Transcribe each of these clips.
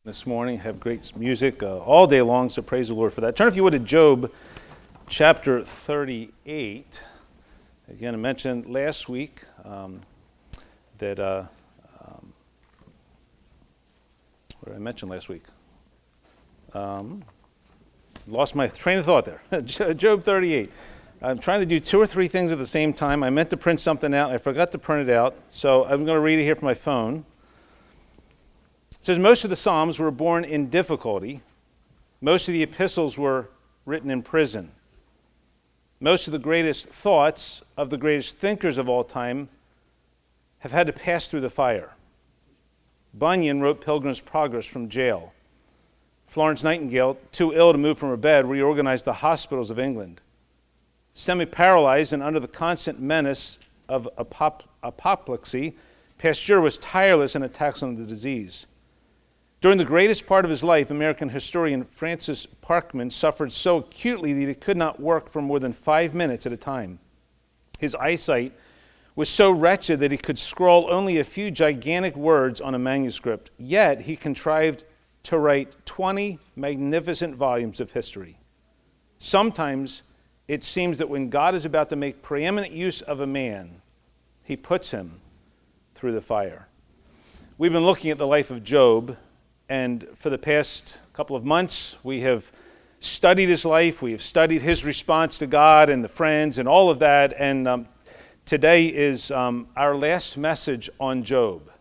This morning, have great music all day long, so praise the Lord for that. Turn, if you would, to Job chapter 38. Again, I mentioned last week that, what did I mention last week? Lost my train of thought there. Job 38. I'm trying to do two or three things at the same time. I meant to print something out. I forgot to print it out, so I'm going to read it here from my phone. It says, most of the Psalms were born in difficulty. Most of the epistles were written in prison. Most of the greatest thoughts of the greatest thinkers of all time have had to pass through the fire. Bunyan wrote Pilgrim's Progress from jail. Florence Nightingale, too ill to move from her bed, reorganized the hospitals of England. Semi-paralyzed and under the constant menace of apoplexy, Pasteur was tireless in attacks on the disease. During the greatest part of his life, American historian Francis Parkman suffered so acutely that he could not work for more than 5 minutes at a time. His eyesight was so wretched that he could scrawl only a few gigantic words on a manuscript, yet he contrived to write 20 magnificent volumes of history. Sometimes it seems that when God is about to make preeminent use of a man, he puts him through the fire. We've been looking at the life of Job, and for the past couple of months, we have studied his life. We have studied his response to God and the friends and all of that. And today is our last message on Job.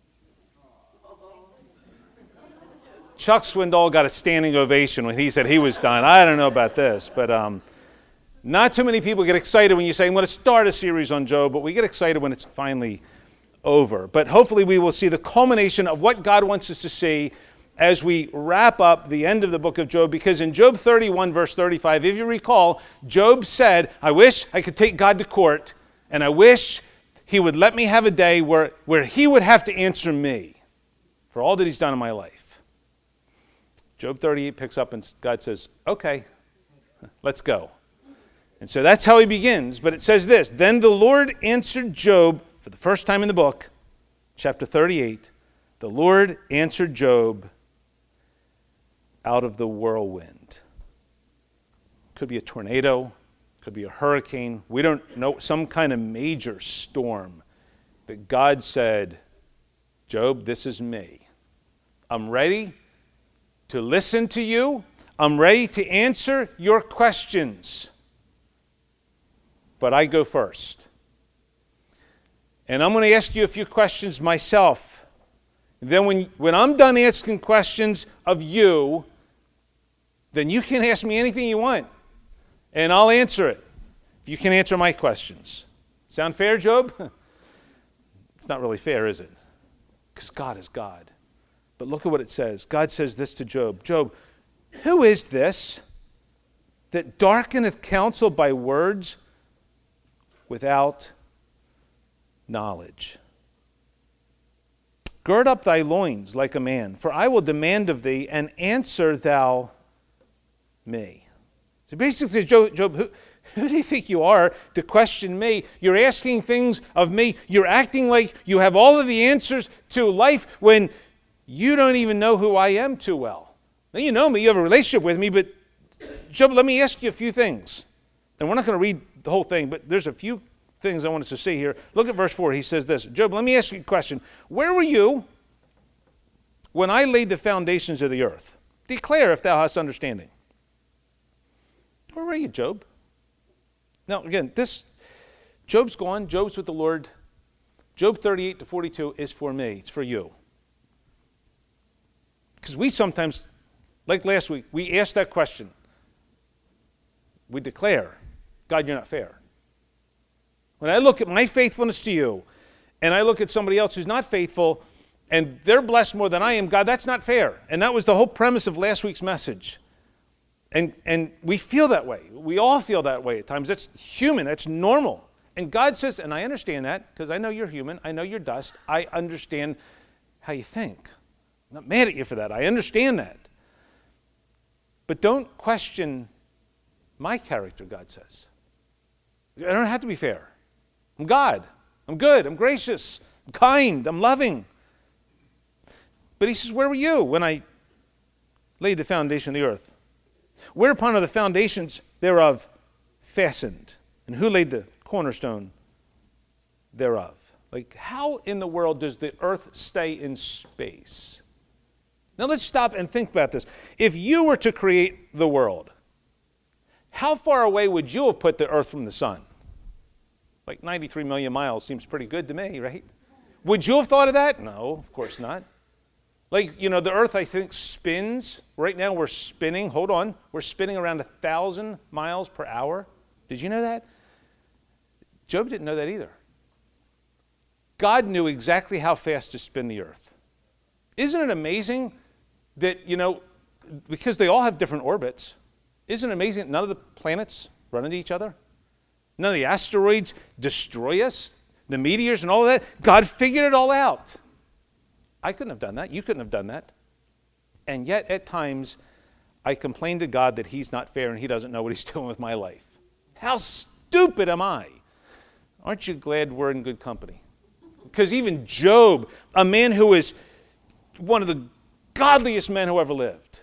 Chuck Swindoll got a standing ovation when he said he was done. I don't know about this, but not too many people get excited when you say, I'm going to start a series on Job, but we get excited when it's finally over. But hopefully we will see the culmination of what God wants us to see as we wrap up the end of the book of Job, because in Job 31, verse 35, if you recall, Job said, I wish I could take God to court, and I wish he would let me have a day where he would have to answer me for all that he's done in my life. Job 38 picks up and God says, okay, let's go. And so that's how he begins, but it says this, then the Lord answered Job. For the first time in the book, chapter 38, the Lord answered Job out of the whirlwind. Could be a tornado, could be a hurricane. We don't know, some kind of major storm. But God said, Job, this is me. I'm ready to listen to you. I'm ready to answer your questions. But I go first. And I'm going to ask you a few questions myself. Then when I'm done asking questions of you, then you can ask me anything you want, and I'll answer it. If you can answer my questions. Sound fair, Job? It's not really fair, is it? Because God is God. But look at what it says. God says this to Job. Job, who is this that darkeneth counsel by words without knowledge? Gird up thy loins like a man, for I will demand of thee, and answer thou me. So basically, Job, who do you think you are to question me? You're asking things of me. You're acting like you have all of the answers to life when you don't even know who I am too well. Now you know me, you have a relationship with me, but Job, let me ask you a few things. And we're not going to read the whole thing, but there's a few things I want us to see here. Look at verse 4. He says this, Job, let me ask you a question. Where were you when I laid the foundations of the earth? Declare if thou hast understanding. Where were you, Job? Now, again, Job's gone. Job's with the Lord. Job 38 to 42 is for me. It's for you. Because we sometimes, like last week, we ask that question. We declare, God, you're not fair. When I look at my faithfulness to you, and I look at somebody else who's not faithful, and they're blessed more than I am, God, that's not fair. And that was the whole premise of last week's message. And we feel that way. We all feel that way at times. That's human. That's normal. And God says, and I understand that, because I know you're human. I know you're dust. I understand how you think. I'm not mad at you for that. I understand that. But don't question my character, God says. I don't have to be fair. I'm God. I'm good. I'm gracious. I'm kind. I'm loving. But he says, where were you when I laid the foundation of the earth? Whereupon are the foundations thereof fastened? And who laid the cornerstone thereof? Like, how in the world does the earth stay in space? Now let's stop and think about this. If you were to create the world, how far away would you have put the earth from the sun? Like 93 million miles seems pretty good to me, right? Would you have thought of that? No, of course not. Like, the earth, I think, spins. Right now we're spinning. Hold on. We're spinning around 1,000 miles per hour. Did you know that? Job didn't know that either. God knew exactly how fast to spin the earth. Isn't it amazing that, because they all have different orbits, isn't it amazing that none of the planets run into each other? None of the asteroids destroy us, the meteors and all of that. God figured it all out. I couldn't have done that. You couldn't have done that. And yet, at times, I complain to God that he's not fair and he doesn't know what he's doing with my life. How stupid am I? Aren't you glad we're in good company? Because even Job, a man who is one of the godliest men who ever lived,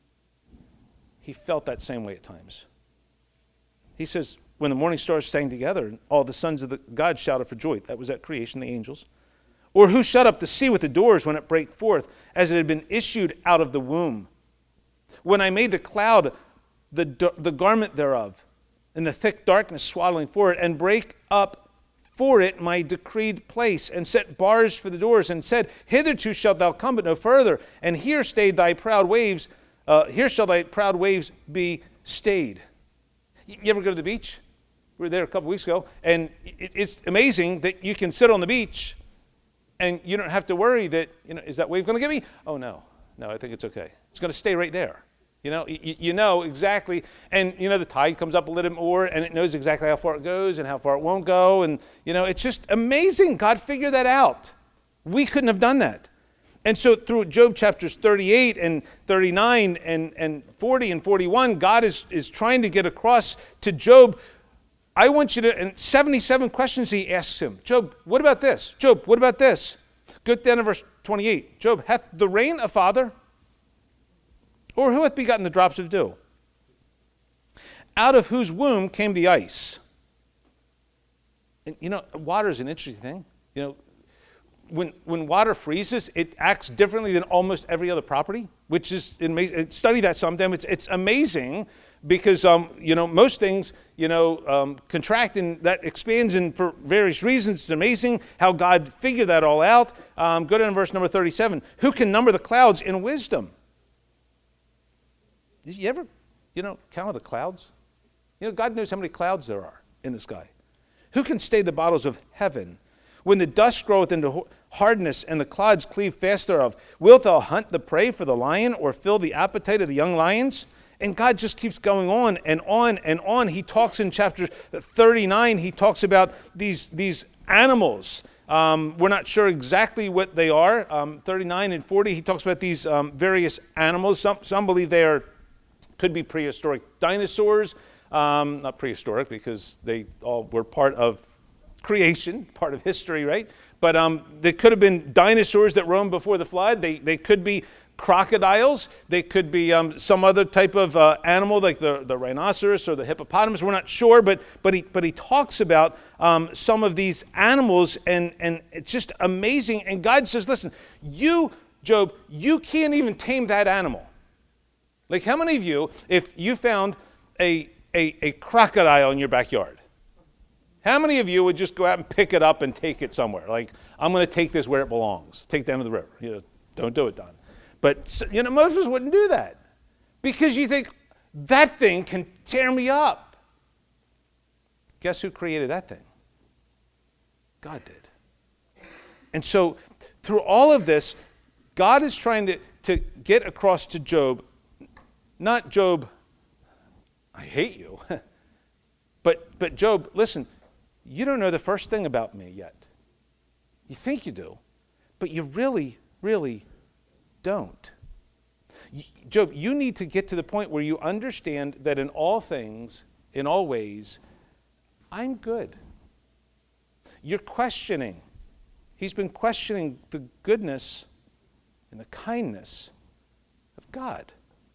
he felt that same way at times. He says, when the morning stars sang together, all the sons of God shouted for joy. That was at creation, the angels. Or who shut up the sea with the doors when it brake forth, as it had been issued out of the womb? When I made the cloud the garment thereof, and the thick darkness swaddling for it, and brake up for it my decreed place, and set bars for the doors, and said, hitherto shalt thou come, but no further. And here stayed thy proud waves. Here shall thy proud waves be stayed. You ever go to the beach? We were there a couple weeks ago, and it's amazing that you can sit on the beach, and you don't have to worry that, is that wave going to get me? Oh, no, I think it's okay. It's going to stay right there. You know exactly, and the tide comes up a little more, and it knows exactly how far it goes and how far it won't go, and it's just amazing. God figured that out. We couldn't have done that. And so through Job chapters 38 and 39 and 40 and 41, God is trying to get across to Job. I want you to, and 77 questions he asks him. Job, what about this? Job, what about this? Go down to verse 28. Job, hath the rain a father? Or who hath begotten the drops of dew? Out of whose womb came the ice? And water is an interesting thing. When water freezes, it acts differently than almost every other property, which is amazing. Study that sometime. It's amazing because most things contract and that expands, and for various reasons. It's amazing how God figured that all out. Go down to verse number 37. Who can number the clouds in wisdom? Did you ever, count the clouds? God knows how many clouds there are in the sky. Who can stay the bottles of heaven? When the dust groweth into hardness, and the clods cleave fast thereof, wilt thou hunt the prey for the lion, or fill the appetite of the young lions? And God just keeps going on and on and on. He talks in chapter 39, he talks about these animals. We're not sure exactly what they are. 39 and 40, he talks about these various animals. Some believe they could be prehistoric dinosaurs. Not prehistoric, because they all were part of creation, part of history, right? But they could have been dinosaurs that roamed before the flood. They could be crocodiles. They could be some other type of animal, like the rhinoceros or the hippopotamus. We're not sure, but he talks about some of these animals, and it's just amazing. And God says, listen, you, Job, you can't even tame that animal. Like, how many of you, if you found a crocodile in your backyard, how many of you would just go out and pick it up and take it somewhere? Like, I'm going to take this where it belongs. Take it down to the river. Don't do it, Don. But, most of us wouldn't do that because you think, that thing can tear me up. Guess who created that thing? God did. And so, through all of this, God is trying to get across to Job, not Job, I hate you, but Job, listen, you don't know the first thing about me yet. You think you do, but you really, really don't. Job, you need to get to the point where you understand that in all things, in all ways, I'm good. You're questioning. He's been questioning the goodness and the kindness of God.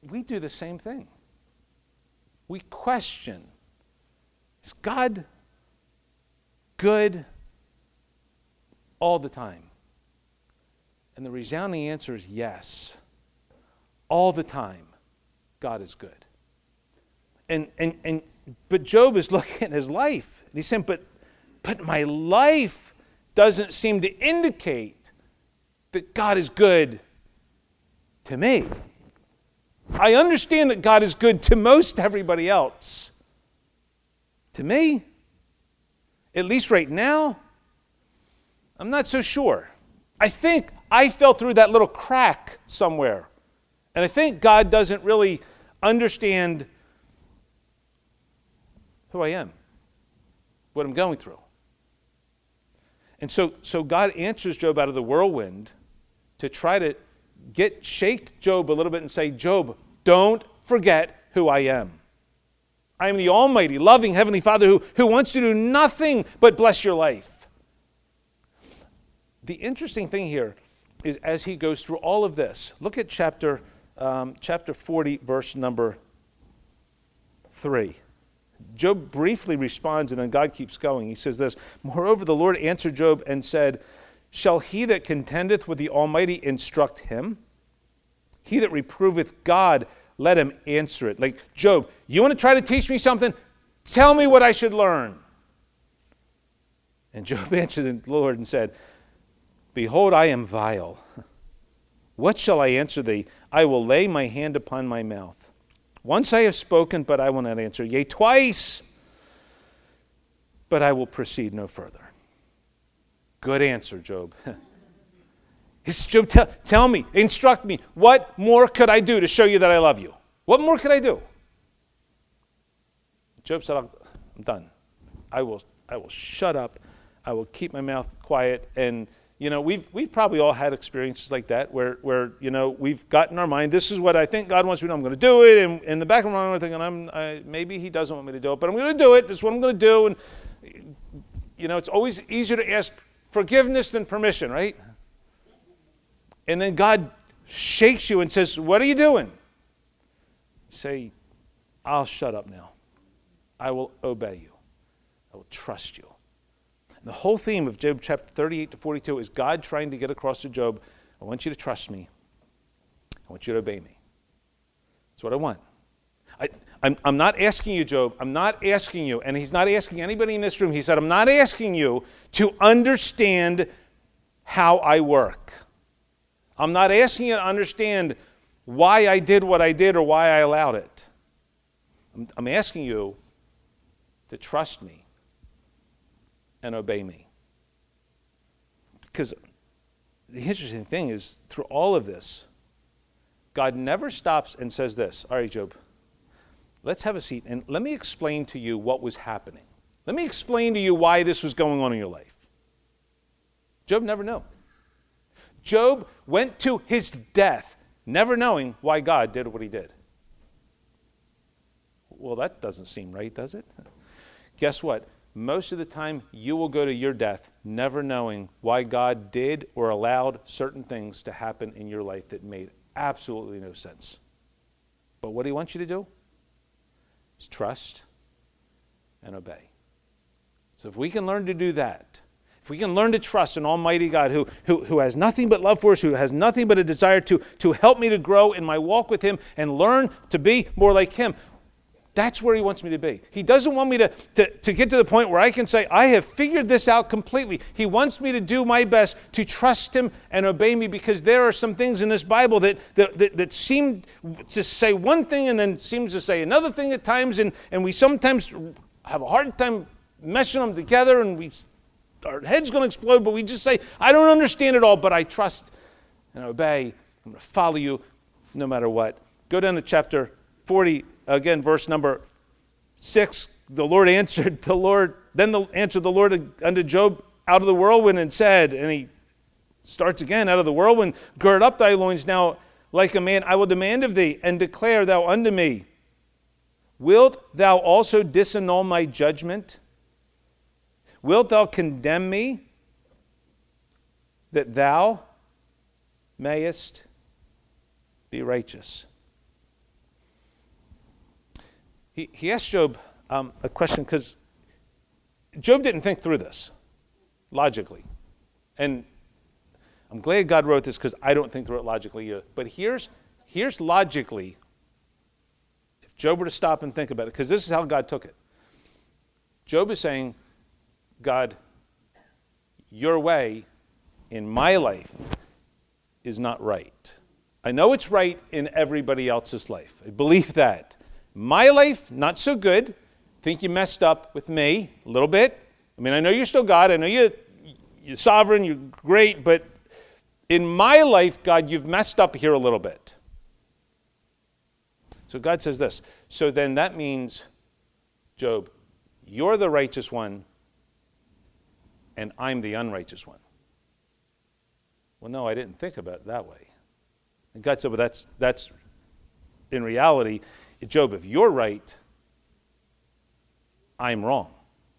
we do the same thing. We question, is God good all the time? And the resounding answer is yes. All the time, God is good. But Job is looking at his life, and he's saying, but my life doesn't seem to indicate that God is good to me. I understand that God is good to most everybody else. To me, at least right now, I'm not so sure. I think I fell through that little crack somewhere. And I think God doesn't really understand who I am, what I'm going through. And so God answers Job out of the whirlwind to try to shake Job a little bit and say, Job, don't forget who I am. I am the almighty, loving Heavenly Father who wants to do nothing but bless your life. The interesting thing here is as he goes through all of this, look at chapter 40, verse number 3. Job briefly responds, and then God keeps going. He says this, moreover, the Lord answered Job and said, shall he that contendeth with the Almighty instruct him? He that reproveth God, let him answer it. Like, Job, you want to try to teach me something? Tell me what I should learn. And Job answered the Lord and said, behold, I am vile. What shall I answer thee? I will lay my hand upon my mouth. Once I have spoken, but I will not answer. Yea, twice, but I will proceed no further. Good answer, Job. Job, tell me, instruct me. What more could I do to show you that I love you? What more could I do? Job said, I'm done. I will shut up. I will keep my mouth quiet. And you know, we've probably all had experiences like that where you know, we've got in our mind, this is what I think God wants me to do. I'm going to do it. And in the back of my mind, I'm thinking, maybe He doesn't want me to do it, but I'm going to do it. This is what I'm going to do. And you know, it's always easier to ask forgiveness than permission, right? And then God shakes you and says, what are you doing? Say, I'll shut up now. I will obey you. I will trust you. The whole theme of Job chapter 38 to 42 is God trying to get across to Job, I want you to trust me. I want you to obey me. That's what I want. I'm not asking you, Job, I'm not asking you, and he's not asking anybody in this room, he said, I'm not asking you to understand how I work. I'm not asking you to understand why I did what I did or why I allowed it. I'm asking you to trust me and obey me. Because the interesting thing is, through all of this, God never stops and says this, all right, Job, let's have a seat and let me explain to you what was happening. Let me explain to you why this was going on in your life. Job never knew. Job went to his death never knowing why God did what He did. Well, that doesn't seem right, does it? Guess what? Most of the time, you will go to your death never knowing why God did or allowed certain things to happen in your life that made absolutely no sense. But what He wants you to do is trust and obey. So if we can learn to do that, if we can learn to trust an almighty God who has nothing but love for us, who has nothing but a desire to help me to grow in my walk with Him and learn to be more like Him, that's where He wants me to be. He doesn't want me to get to the point where I can say, I have figured this out completely. He wants me to do my best to trust Him and obey me, because there are some things in this Bible that seem to say one thing and then seems to say another thing at times, and we sometimes have a hard time meshing them together, and our head's going to explode, but we just say, I don't understand it all, but I trust and obey. I'm going to follow you no matter what. Go down to chapter 40, again, verse number 6. Then answered the Lord unto Job out of the whirlwind and said, and he starts again, out of the whirlwind, gird up thy loins now like a man. I will demand of thee, and declare thou unto me, wilt thou also disannul my judgment? Wilt thou condemn me, that thou mayest be righteous? he asked Job a question because Job didn't think through this logically. And I'm glad God wrote this because I don't think through it logically either. But here's logically, if Job were to stop and think about it, because this is how God took it. Job is saying, God, your way in my life is not right. I know it's right in everybody else's life. I believe that. My life, not so good. Think you messed up with me a little bit. I mean, I know you're still God. I know you're sovereign. You're great. But in my life, God, you've messed up here a little bit. So God says this. So then that means, Job, you're the righteous one, and I'm the unrighteous one. Well, no, I didn't think about it that way. And God said, well, that's in reality, Job, if you're right, I'm wrong.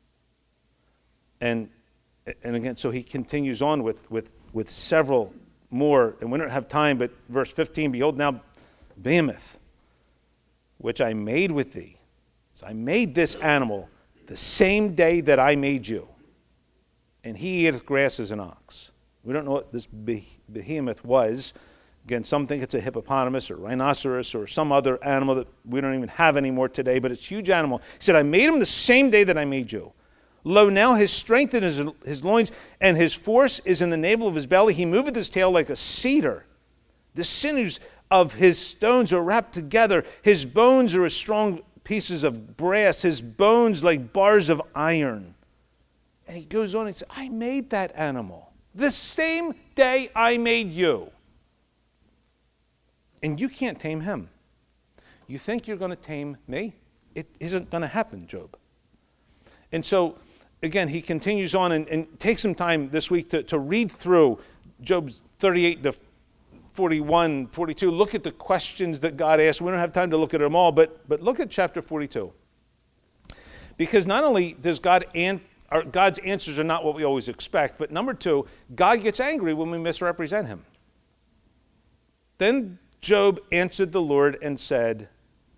And again, so he continues on with several more, and we don't have time, but verse 15, behold now behemoth, which I made with thee. So I made this animal the same day that I made you, and he eateth grass as an ox. We don't know what this behemoth was. Again, some think it's a hippopotamus or rhinoceros or some other animal that we don't even have anymore today, but it's a huge animal. He said, I made him the same day that I made you. Lo, now his strength in his loins, and his force is in the navel of his belly. He moveth his tail like a cedar. The sinews of his stones are wrapped together. His bones are as strong pieces of brass. His bones like bars of iron. And he goes on and says, I made that animal the same day I made you. And you can't tame him. You think you're going to tame me? It isn't going to happen, Job. And so, again, he continues on and takes some time this week to read through Job 38 to 41, 42. Look at the questions that God asked. We don't have time to look at them all, but look at chapter 42. Because not only does God's answers are not what we always expect, but number two, God gets angry when we misrepresent him. Then Job answered the Lord and said,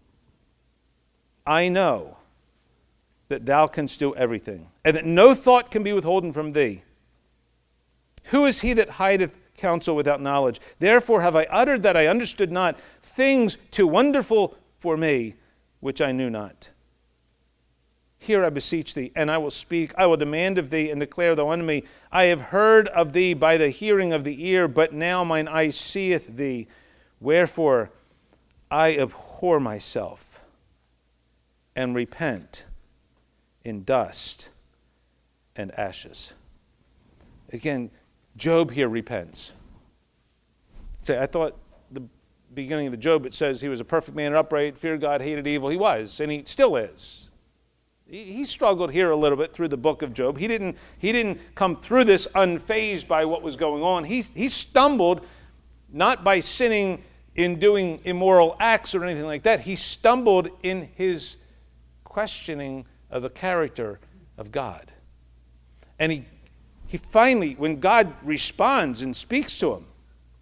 I know that thou canst do everything, and that no thought can be withholden from thee. Who is he that hideth counsel without knowledge? Therefore have I uttered that I understood not, things too wonderful for me, which I knew not. Hear, I beseech thee, and I will speak. I will demand of thee, and declare thou unto me. I have heard of thee by the hearing of the ear, but now mine eye seeth thee. Wherefore I abhor myself, and repent in dust and ashes. Again, Job here repents. Say, I thought the beginning of the Job, it says he was a perfect man, upright, feared God, hated evil. He was, and he still is. He struggled here a little bit through the book of Job. He didn't come through this unfazed by what was going on. He stumbled not by sinning in doing immoral acts or anything like that. He stumbled in his questioning of the character of God. And he finally, when God responds and speaks to him,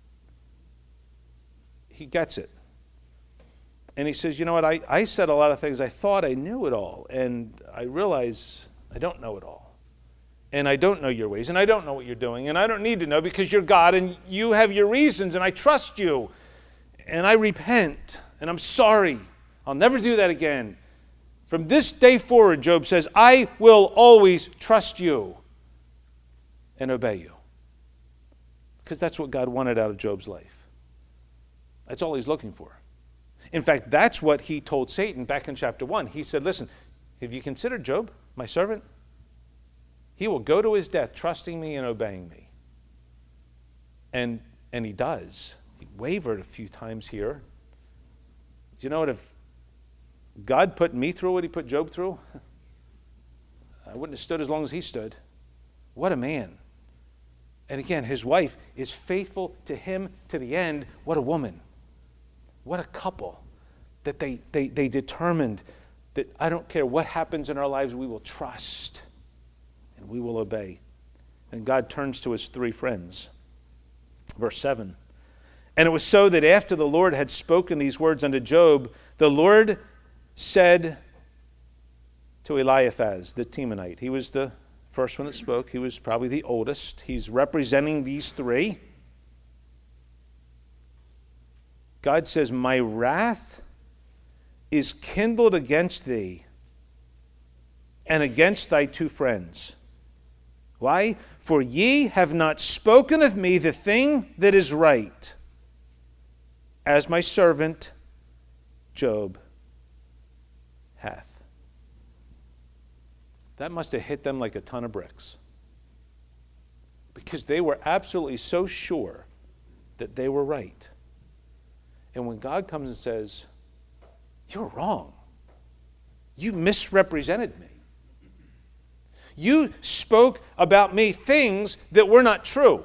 he gets it. And he says, you know what, I said a lot of things. I thought I knew it all, and I realize I don't know it all. And I don't know your ways, and I don't know what you're doing, and I don't need to know because you're God, and you have your reasons, and I trust you. And I repent, and I'm sorry. I'll never do that again. From this day forward, Job says, I will always trust you and obey you. Because that's what God wanted out of Job's life. That's all he's looking for. In fact, that's what he told Satan back in chapter 1. He said, listen, have you considered Job, my servant? He will go to his death trusting me and obeying me. And he does. He wavered a few times here. Do you know what? If God put me through what he put Job through, I wouldn't have stood as long as he stood. What a man. And again, his wife is faithful to him to the end. What a woman. What a couple that they determined that I don't care what happens in our lives, we will trust and we will obey. And God turns to his three friends. Verse 7. And it was so that after the Lord had spoken these words unto Job, the Lord said to Eliphaz the Temanite. He was the first one that spoke. He was probably the oldest. He's representing these three. God says, my wrath is kindled against thee and against thy two friends. Why? For ye have not spoken of me the thing that is right, as my servant Job hath. That must have hit them like a ton of bricks, because they were absolutely so sure that they were right. And when God comes and says, you're wrong, you misrepresented me, you spoke about me things that were not true.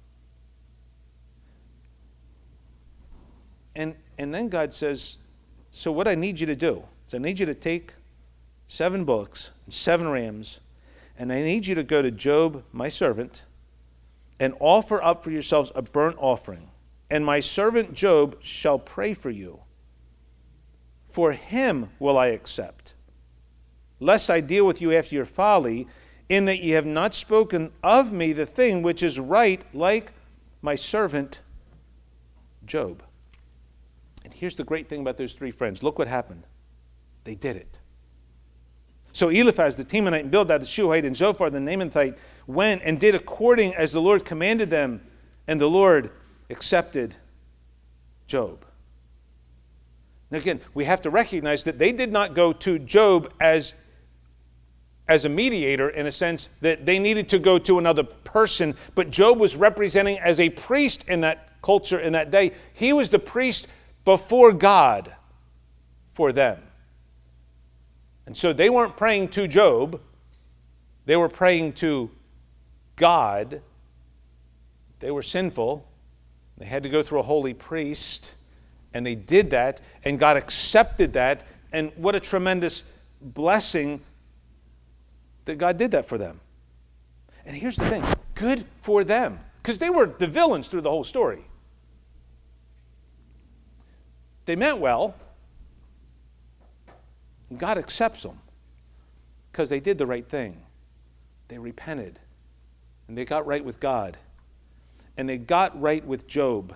And then God says, so what I need you to do is I need you to take 7 bullocks and 7 rams, and I need you to go to Job, my servant, and offer up for yourselves a burnt offering. And my servant Job shall pray for you. For him will I accept, lest I deal with you after your folly, in that ye have not spoken of me the thing which is right, like my servant Job. And here's the great thing about those 3 friends. Look what happened. They did it. So Eliphaz the Temanite, and Bildad the Shuhite, and Zophar the Naamathite went and did according as the Lord commanded them, and the Lord accepted Job. Now again, we have to recognize that they did not go to Job as a mediator, in a sense that they needed to go to another person, but Job was representing as a priest in that culture in that day. He was the priest before God for them. And so they weren't praying to Job, they were praying to God. They were sinful. They had to go through a holy priest, and they did that, and God accepted that, and what a tremendous blessing that God did that for them. And here's the thing, good for them, because they were the villains through the whole story. They meant well, and God accepts them because they did the right thing. They repented, and they got right with God, and they got right with Job.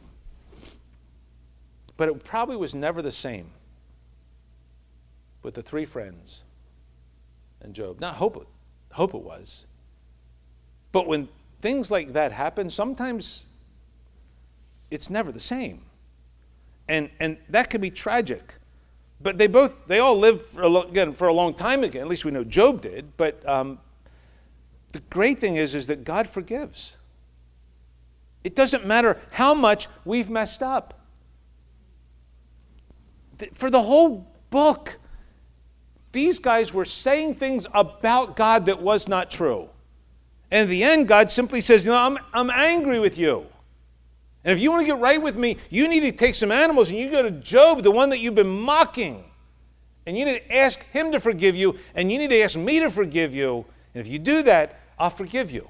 But it probably was never the same with the 3 friends and Job. Now, hope it was. But when things like that happen, sometimes it's never the same. And that can be tragic. But they all lived for a long time again. At least we know Job did. But the great thing is that God forgives. It doesn't matter how much we've messed up. For the whole book, these guys were saying things about God that was not true. And in the end, God simply says, I'm angry with you. And if you want to get right with me, you need to take some animals and you go to Job, the one that you've been mocking. And you need to ask him to forgive you, and you need to ask me to forgive you. And if you do that, I'll forgive you.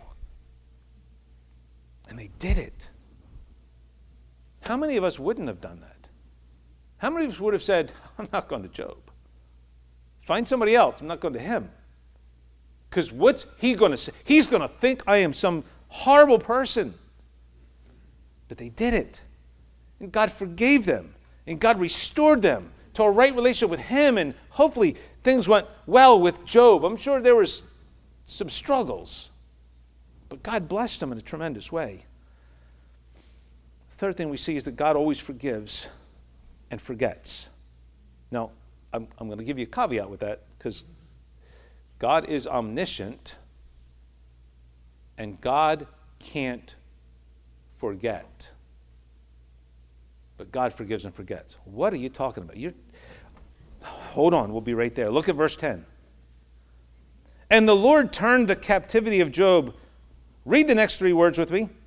And they did it. How many of us wouldn't have done that? How many of us would have said, I'm not going to Job? Find somebody else. I'm not going to him. Because what's he going to say? He's going to think I am some horrible person. But they did it. And God forgave them. And God restored them to a right relationship with him. And hopefully things went well with Job. I'm sure there was some struggles. But God blessed them in a tremendous way. The third thing we see is that God always forgives and forgets. Now, I'm going to give you a caveat with that, because God is omniscient and God can't forget. But God forgives and forgets. What are you talking about? Hold on, we'll be right there. Look at verse 10. And the Lord turned the captivity of Job. Read the next 3 words with me.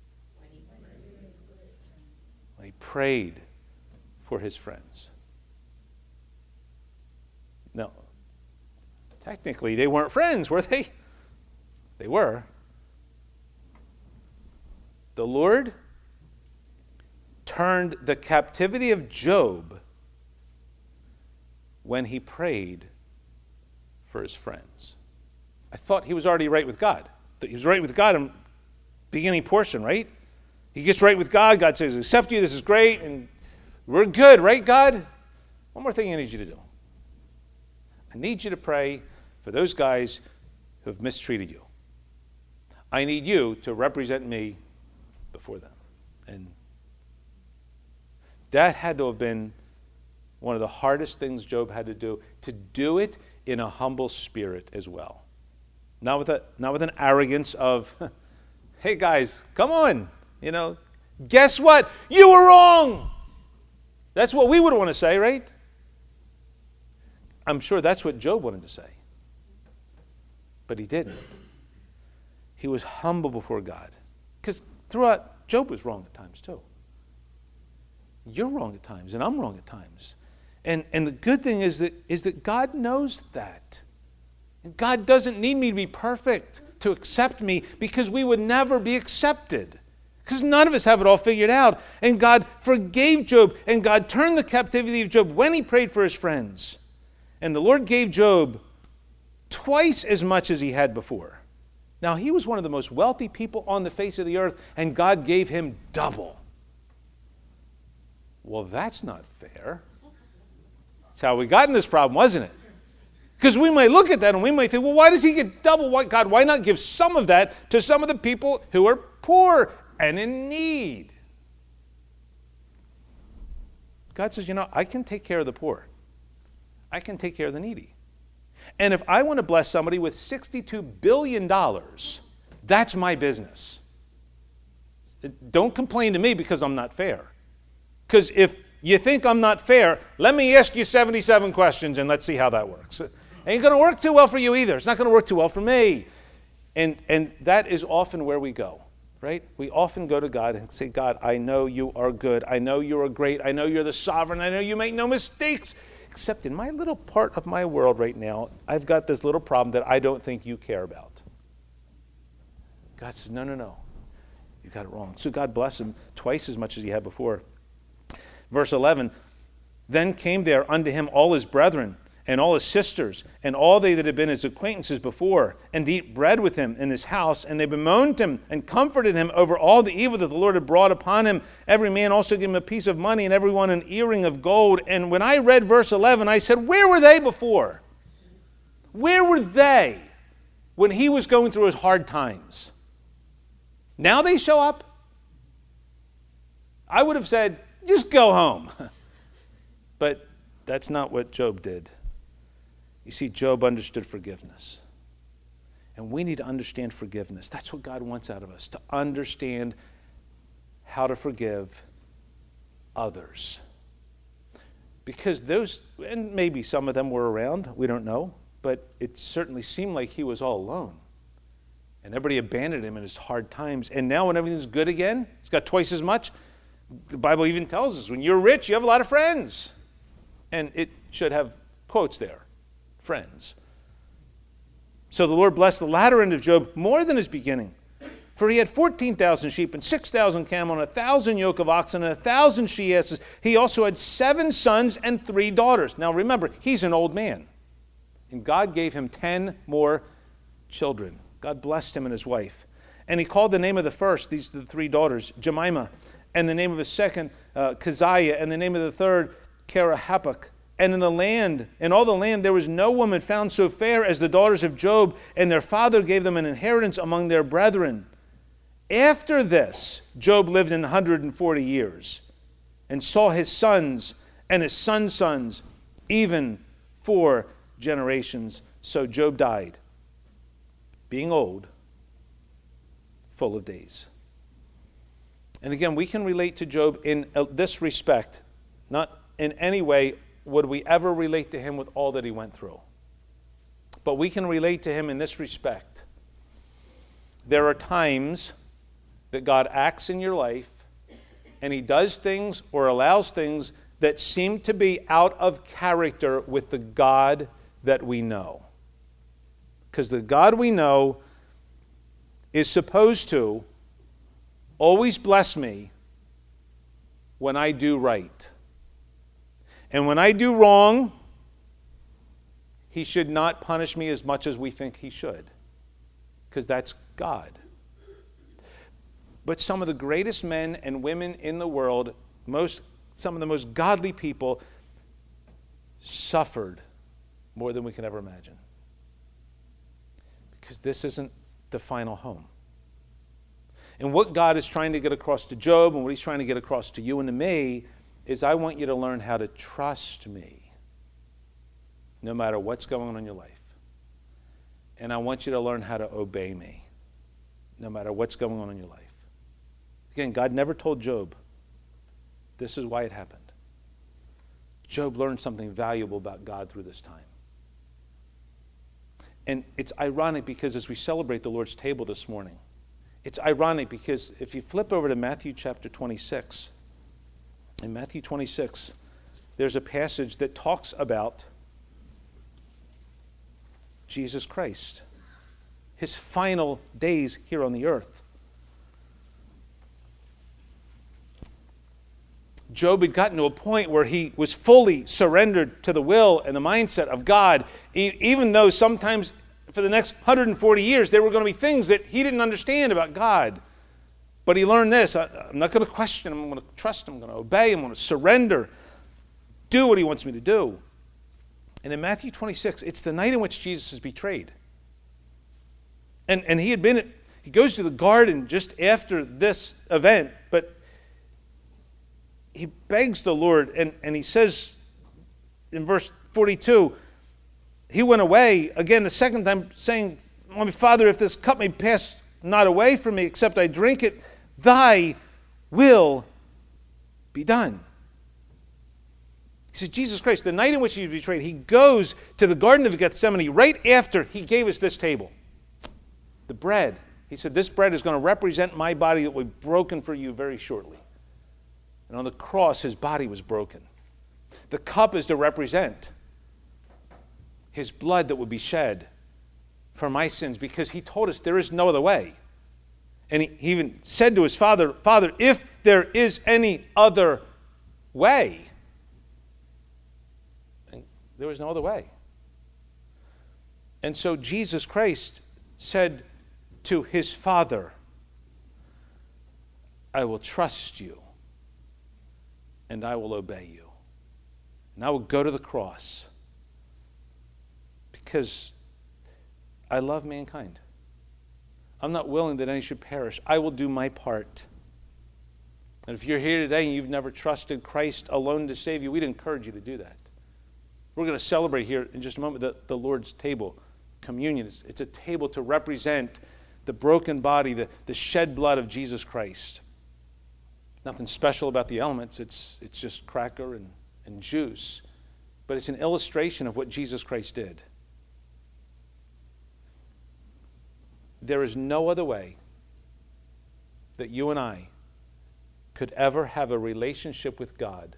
He prayed for his friends. No. Technically, they weren't friends, were they? They were. The Lord turned the captivity of Job when he prayed for his friends. I thought he was already right with God. That he was right with God in the beginning portion, right? He gets right with God. God says, accept you, this is great, and we're good, right, God? One more thing I need you to do. I need you to pray for those guys who have mistreated you. I need you to represent me before them. And that had to have been one of the hardest things Job had to do it in a humble spirit as well. Not with an arrogance of, hey guys, come on, guess what? You were wrong. That's what we would want to say, right? I'm sure that's what Job wanted to say. But he didn't. He was humble before God. Because throughout, Job was wrong at times too. You're wrong at times, and I'm wrong at times. And the good thing is that God knows that. God doesn't need me to be perfect to accept me, because we would never be accepted. Because none of us have it all figured out. And God forgave Job, and God turned the captivity of Job when he prayed for his friends. And the Lord gave Job twice as much as he had before. Now, he was one of the most wealthy people on the face of the earth, and God gave him double. Well, that's not fair. That's how we got in this problem, wasn't it? Because we might look at that and we might think, well, why does he get double? Why not give some of that to some of the people who are poor and in need? God says, I can take care of the poor. I can take care of the needy. And if I want to bless somebody with $62 billion, that's my business. Don't complain to me because I'm not fair. Because if you think I'm not fair, let me ask you 77 questions and let's see how that works. It ain't going to work too well for you either. It's not going to work too well for me. And that is often where we go, right? We often go to God and say, God, I know you are good. I know you are great. I know you're the sovereign. I know you make no mistakes. Except in my little part of my world right now, I've got this little problem that I don't think you care about. God says, no. You got it wrong. So God bless him twice as much as he had before. Verse 11, then came there unto him all his brethren and all his sisters and all they that had been his acquaintances before, and to eat bread with him in his house. And they bemoaned him and comforted him over all the evil that the Lord had brought upon him. Every man also gave him a piece of money, and every one an earring of gold. And when I read verse 11, I said, where were they before? Where were they when he was going through his hard times? Now they show up? I would have said, just go home. But that's not what Job did. You see, Job understood forgiveness. And we need to understand forgiveness. That's what God wants out of us, to understand how to forgive others. Because those, and maybe some of them were around, we don't know, but it certainly seemed like he was all alone. And everybody abandoned him in his hard times. And now when everything's good again, he's got twice as much. The Bible even tells us when you're rich, you have a lot of friends. And it should have quotes there, friends. So the Lord blessed the latter end of Job more than his beginning. For he had 14,000 sheep and 6,000 camel and 1,000 yoke of oxen and 1,000 she-asses. He also had 7 sons and 3 daughters. Now remember, he's an old man. And God gave him 10 more children. God blessed him and his wife. And he called the name of the first, these are the 3 daughters, Jemimah, and the name of his second, Keziah, and the name of the third, Kerahappach. And in all the land, there was no woman found so fair as the daughters of Job, and their father gave them an inheritance among their brethren. After this, Job lived 140 years, and saw his sons and his sons' sons, even 4 generations. So Job died, being old, full of days. And again, we can relate to Job in this respect. Not in any way would we ever relate to him with all that he went through. But we can relate to him in this respect. There are times that God acts in your life, and he does things or allows things that seem to be out of character with the God that we know. Because the God we know is supposed to always bless me when I do right. And when I do wrong, He should not punish me as much as we think he should, because that's God. But some of the greatest men and women in the world, some of the most godly people, suffered more than we can ever imagine. Because this isn't the final home. And what God is trying to get across to Job and what he's trying to get across to you and to me is, I want you to learn how to trust me no matter what's going on in your life. And I want you to learn how to obey me no matter what's going on in your life. Again, God never told Job this is why it happened. Job learned something valuable about God through this time. And it's ironic because as we celebrate the Lord's table this morning, it's ironic because if you flip over to Matthew chapter 26, in Matthew 26, there's a passage that talks about Jesus Christ, his final days here on the earth. Job had gotten to a point where he was fully surrendered to the will and the mindset of God, even though sometimes for the next 140 years there were going to be things that he didn't understand about God. But he learned this: I'm not going to question him, I'm going to trust him, I'm going to obey him, I'm going to surrender, do what he wants me to do. And in Matthew 26, it's the night in which Jesus is betrayed. And he goes to the garden just after this event, but he begs the Lord, and he says in verse 42, he went away again the second time, saying, "My Father, if this cup may pass not away from me, except I drink it, thy will be done." He said, Jesus Christ, the night in which he was betrayed, he goes to the Garden of Gethsemane right after he gave us this table, the bread. He said, this bread is going to represent my body that will be broken for you very shortly. And on the cross, his body was broken. The cup is to represent his blood that would be shed for my sins, because he told us there is no other way. And he even said to his Father, Father, if there is any other way. And there was no other way. And so Jesus Christ said to his Father, I will trust you, and I will obey you. And I will go to the cross because I love mankind. I'm not willing that any should perish. I will do my part. And if you're here today and you've never trusted Christ alone to save you, we'd encourage you to do that. We're going to celebrate here in just a moment the Lord's table, communion. It's a table to represent the broken body, the shed blood of Jesus Christ. Nothing special about the elements. It's just cracker and juice. But it's an illustration of what Jesus Christ did. There is no other way that you and I could ever have a relationship with God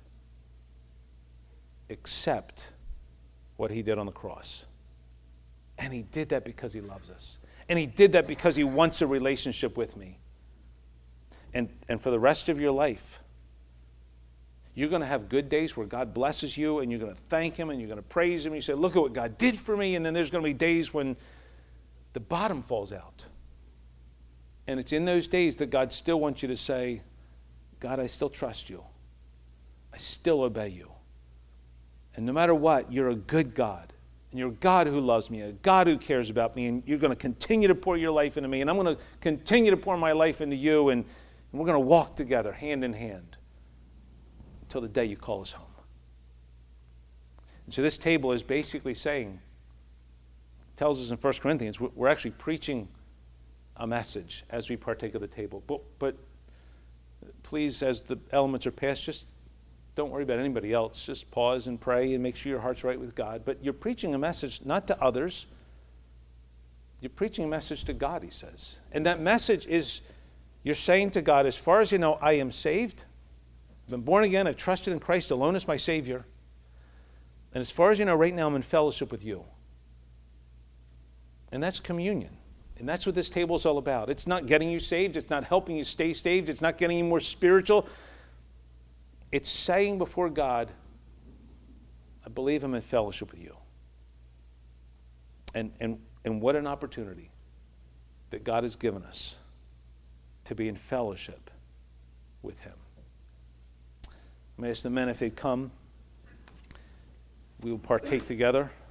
except what he did on the cross. And he did that because he loves us. And he did that because he wants a relationship with me. And for the rest of your life, you're going to have good days where God blesses you, and you're going to thank him, and you're going to praise him, and you say, look at what God did for me. And then there's going to be days when the bottom falls out. And it's in those days that God still wants you to say, God, I still trust you. I still obey you. And no matter what, you're a good God. And you're a God who loves me, a God who cares about me, and you're going to continue to pour your life into me, and I'm going to continue to pour my life into you, and we're going to walk together, hand in hand, until the day you call us home. And so this table is basically saying, tells us in 1 Corinthians, we're actually preaching a message as we partake of the table. But please, as the elements are passed, just don't worry about anybody else. Just pause and pray and make sure your heart's right with God. But you're preaching a message not to others. You're preaching a message to God, he says. And that message is, you're saying to God, as far as you know, I am saved. I've been born again. I've trusted in Christ alone as my Savior. And as far as you know, right now I'm in fellowship with you. And that's communion. And that's what this table is all about. It's not getting you saved. It's not helping you stay saved. It's not getting you more spiritual. It's saying before God, I believe I'm in fellowship with you. And what an opportunity that God has given us to be in fellowship with him. I'm going to ask the men if they'd come. We will partake together.